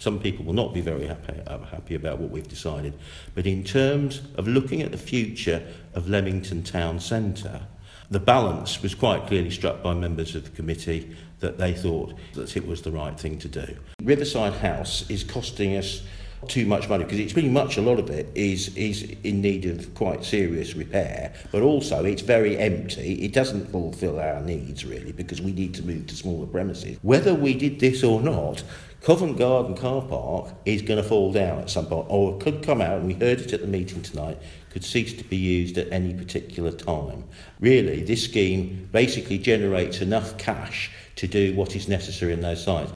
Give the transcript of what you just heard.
some people will not be very happy about what we've decided. But in terms of looking at the future of Leamington Town Centre, the balance was quite clearly struck by members of the committee that they thought that it was the right thing to do. Riverside House is costing us too much money because it's pretty much, a lot of it is in need of quite serious repair, but also it's very empty. It doesn't fulfil our needs really because we need to move to smaller premises. Whether we did this or not, Covent Garden car park is going to fall down at some point, or it could come out, and we heard it at the meeting tonight, could cease to be used at any particular time. Really, this scheme basically generates enough cash to do what is necessary in those sites.